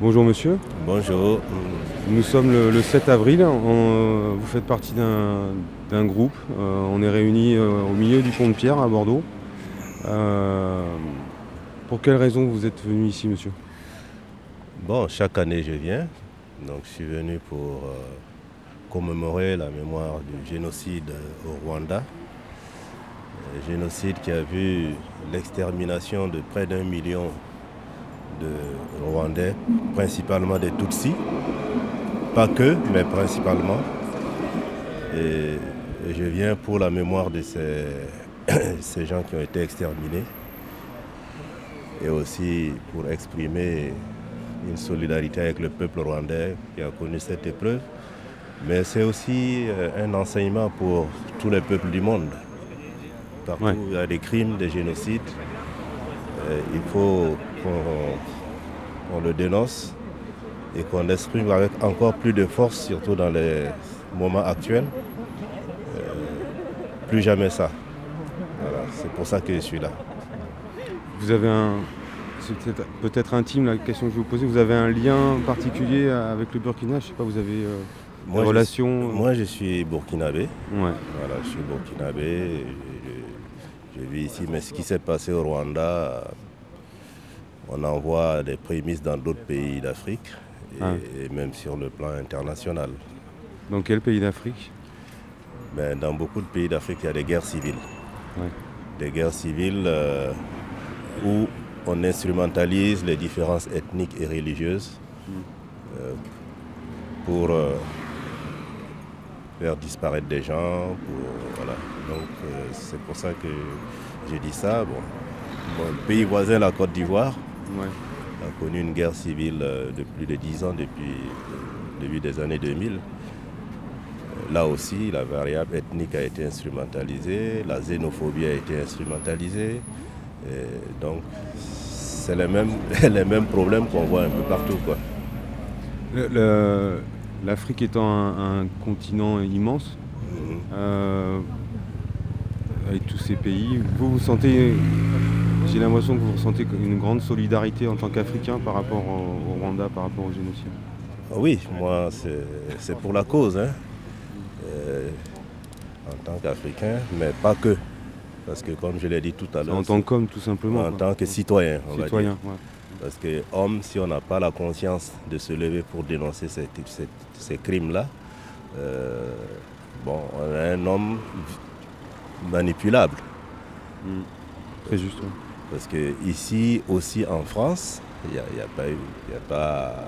Bonjour monsieur, Bonjour. nous sommes le 7 avril, vous faites partie d'un groupe, on est réunis au milieu du pont de Pierre à Bordeaux. Euh, pour quelle raison vous êtes venu ici monsieur? Bon, chaque année je viens, donc je suis venu pour commémorer la mémoire du génocide au Rwanda. Un génocide qui a vu l'extermination de près d'1 million de Rwandais, principalement des Tutsis, pas que, mais principalement. Et je viens pour la mémoire de ces gens qui ont été exterminés et aussi pour exprimer une solidarité avec le peuple rwandais qui a connu cette épreuve. Mais c'est aussi un enseignement pour tous les peuples du monde. Partout Ouais. il y a des crimes, des génocides. Il faut qu'on le dénonce et qu'on l'exprime avec encore plus de force, surtout dans les moments actuels. Plus jamais ça. Voilà, c'est pour ça que je suis là. Vous avez c'est peut-être intime la question que je vais vous poser, vous avez un lien particulier avec le Burkina, je sais pas, vous avez des relations Moi, je suis burkinabé. Ouais. Voilà, je suis burkinabé. Je vis ici, mais ce qui s'est passé au Rwanda, on en voit des prémices dans d'autres pays d'Afrique et même sur le plan international. Dans quel pays d'Afrique? Ben, dans beaucoup de pays d'Afrique, il y a des guerres civiles. Ouais. Des guerres civiles où on instrumentalise les différences ethniques et religieuses pour faire disparaître des gens. Voilà. Donc c'est pour ça que j'ai dit ça. Bon, le pays voisin, la Côte d'Ivoire, a connu une guerre civile de plus de 10 ans depuis le début des années 2000. Là aussi, la variable ethnique a été instrumentalisée, la xénophobie a été instrumentalisée. Et donc, c'est les mêmes problèmes qu'on voit un peu partout, quoi. L'Afrique étant un continent immense, avec tous ces pays, vous sentez, j'ai l'impression que vous ressentez une grande solidarité en tant qu'Africain par rapport au Rwanda, par rapport au génocide. Oui, moi, c'est pour la cause, hein. En tant qu'Africain, mais pas que. Parce que comme je l'ai dit tout à l'heure, En tant qu'homme tout simplement. En tant que citoyen, on va dire. Ouais. Parce que homme, si on n'a pas la conscience de se lever pour dénoncer ces crimes-là, on est un homme manipulable. Très juste. Ouais. Parce que ici aussi en France, il n'y a pas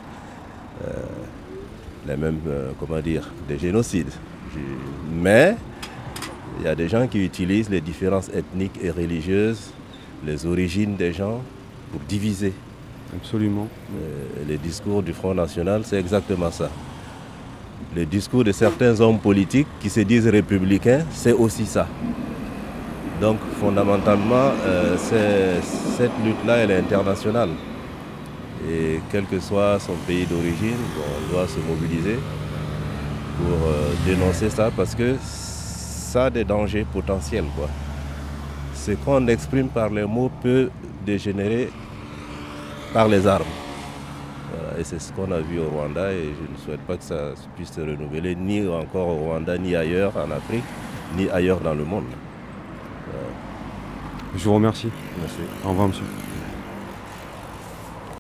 les mêmes, des génocides. Mais il y a des gens qui utilisent les différences ethniques et religieuses, les origines des gens pour diviser. Absolument. Les discours du Front National, c'est exactement ça. Les discours de certains hommes politiques qui se disent républicains, c'est aussi ça. Donc fondamentalement, cette lutte-là, elle est internationale. Et quel que soit son pays d'origine, on doit se mobiliser pour dénoncer ça parce que ça a des dangers potentiels, quoi. Ce qu'on exprime par les mots peut dégénérer par les armes. Voilà, et c'est ce qu'on a vu au Rwanda et je ne souhaite pas que ça puisse se renouveler ni encore au Rwanda, ni ailleurs en Afrique, ni ailleurs dans le monde. Je vous remercie. Merci. Au revoir monsieur.